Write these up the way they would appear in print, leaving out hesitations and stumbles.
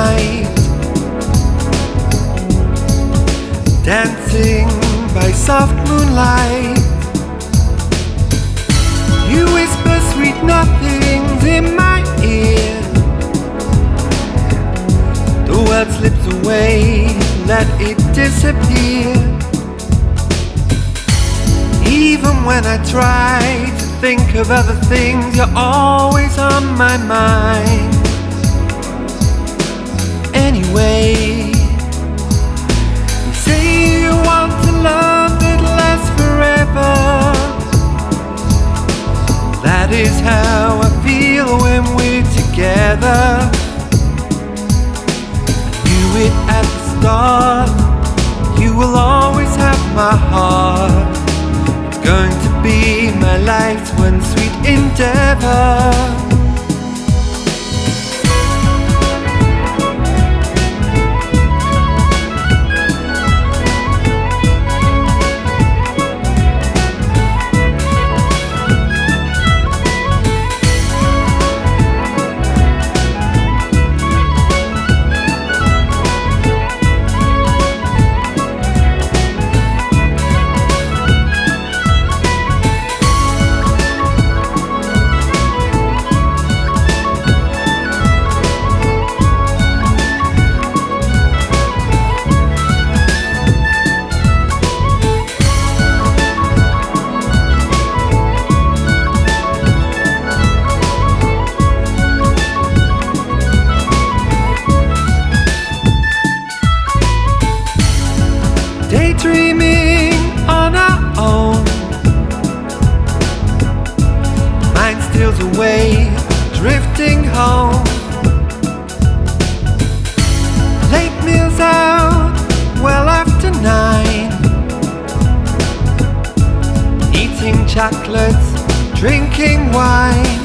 night, dancing by soft moonlight. You whisper sweet nothings in my ear. The word slips away, let it disappear. Even when I try to think of other things, you're always on my mind. Anyway, you say you want to love that lasts forever. That is how I feel when we're together. I knew it at the start, you will always have my heart. It's going to be my life's one sweet endeavor. Daydreaming on our own, mind steals away, drifting home. Late meals out, well after 9, eating chocolates, drinking wine.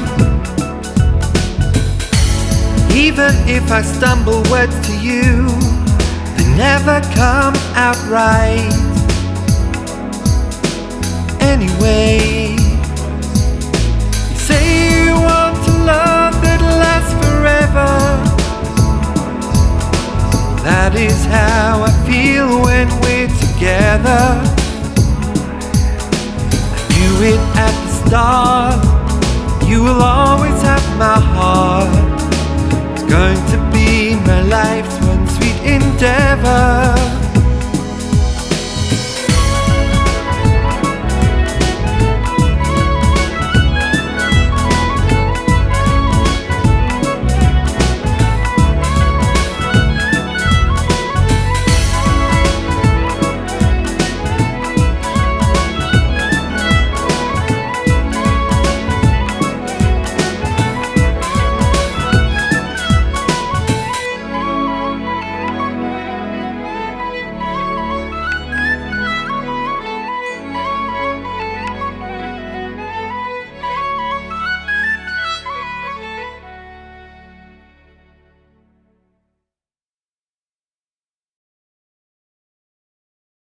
Even if I stumble words to you, never come out right. Anyway, you say you want to love that lasts forever. That is how I feel when we're together. I knew it at the start, you will always have my heart. It's going to be my life's one sweet endeavor.